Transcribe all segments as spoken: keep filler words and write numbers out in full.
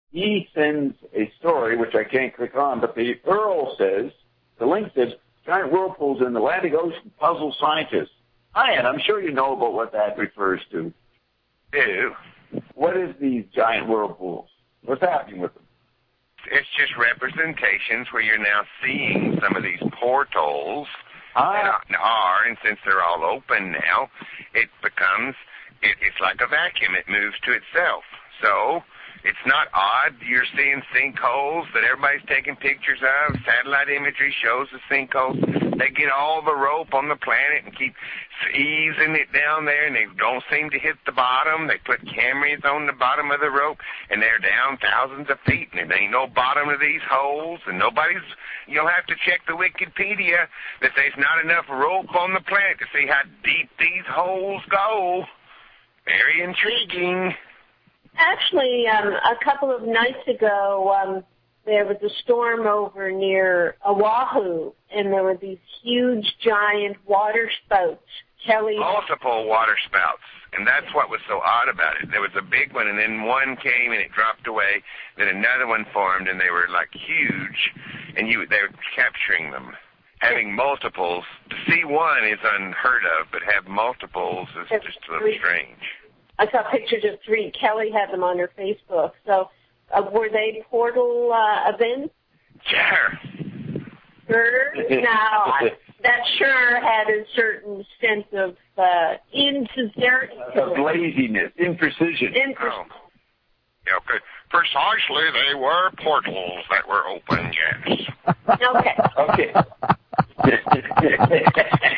he sends a story, which I can't click on, but the U R L says, the link says, giant whirlpools in the Atlantic Ocean puzzle scientists. Hi, and I'm sure you know about what that refers to. Do. What is these giant whirlpools? What's happening with them? It's just representations where you're now seeing some of these portals Ah. that are, and since they're all open now, it becomes, it, it's like a vacuum. It moves to itself. So it's not odd you're seeing sinkholes that everybody's taking pictures of. Satellite imagery shows the sinkholes. They get all the rope on the planet and keep easing it down there, and they don't seem to hit the bottom. They put cameras on the bottom of the rope, and they're down thousands of feet, and there ain't no bottom to these holes, and nobody's, you'll have to check the Wikipedia that there's not enough rope on the planet to see how deep these holes go. Very intriguing. Actually, um, a couple of nights ago, um, there was a storm over near Oahu, and there were these huge, giant water spouts. Kelly, multiple water spouts, and that's what was so odd about it. There was a big one, and then one came and it dropped away. Then another one formed, and they were like huge, and you they were capturing them. Having multiples, to see one is unheard of, but have multiples is just a little strange. I saw pictures of three. Kelly had them on her Facebook. So, uh, were they portal uh, events? Sure. Sure. Now, I, that sure had a certain sense of uh, insincerity. Of laziness, imprecision. Imprecision. Oh. Yeah, okay. Precisely, they were portals that were open, yes. Okay. Okay.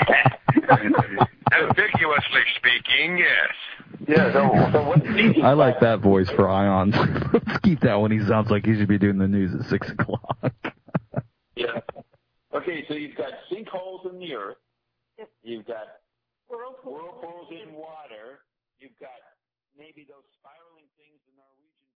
Ambiguously speaking, yes. Yeah, so, so what I like that voice for Ion. Let's keep that one. He sounds like he should be doing the news at six o'clock. Yeah. Okay, so you've got sinkholes in the earth. You've got Whirlpools, whirlpools in water. You've got maybe those spiraling things in Norwegian